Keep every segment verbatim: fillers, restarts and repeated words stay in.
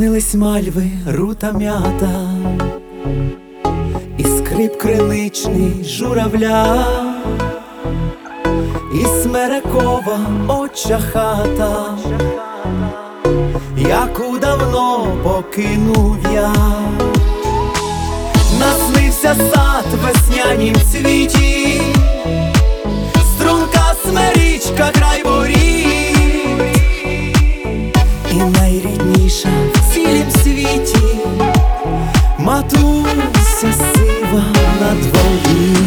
Снились мальви, рута м'ята, і скрип криничний журавля, і смерекова отча хата, яку давно покинув я. Наснився сад в веснянім цвіті, струнка смерічка край воріт, і найрідніша в цілім світі матуся сива на дворі.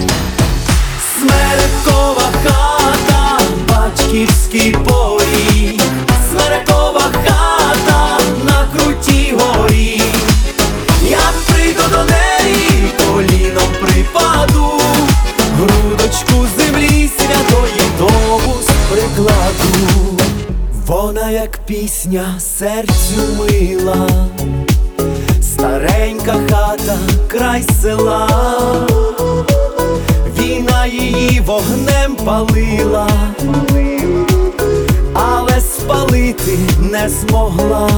Смерекова хата, батьківський поріг, смерекова хата на крутій горі. Я прийду до неї, коліном припаду, грудочку землі святої довус прикладу. Вона, як пісня, серцю мила, старенька хата, край села. Війна її вогнем палила, але спалити не змогла.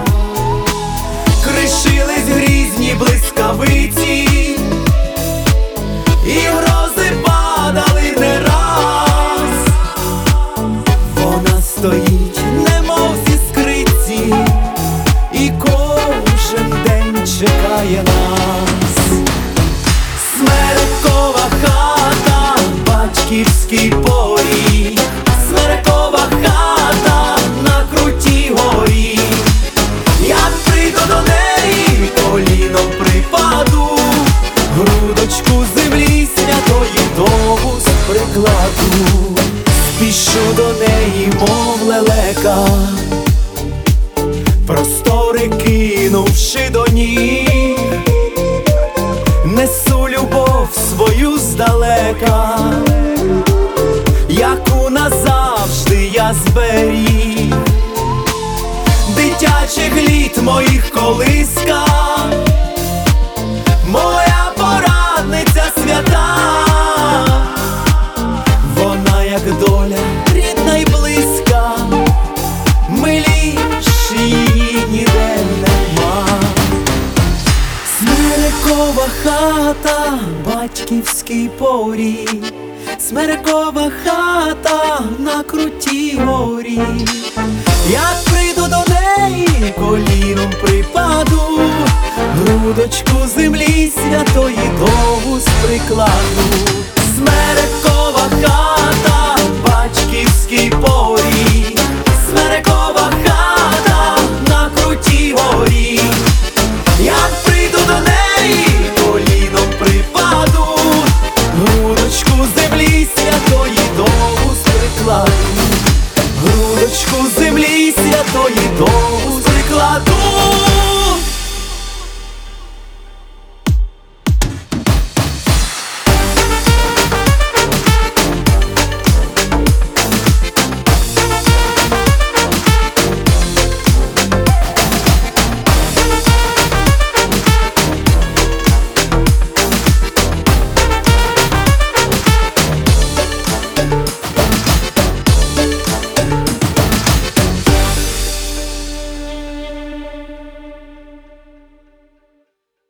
Кришились грізні блискавиці, і грози падали не раз. Вона стоїть, немов зі скриці, і кожен день чекає нас. Смерекова хата, батьківський поріг, смерекова хата на крутій горі. Я прийду до неї, коліном припаду, грудочку землі святої довус прикладу. Спішу до неї, мов лелека, простори кинувши до ніг, несу любов свою здалека, яку назавжди я зберіг. Дитячих літ моїх колиска, моя порадниця свята. Вона, як доля, рідна й близька, миліш її ніде нема. Смерекова хата, батьківський поріг, смерекова хата на крутій горі. Я прийду до неї, коліном припаду, грудочку землі святої довус прикладу.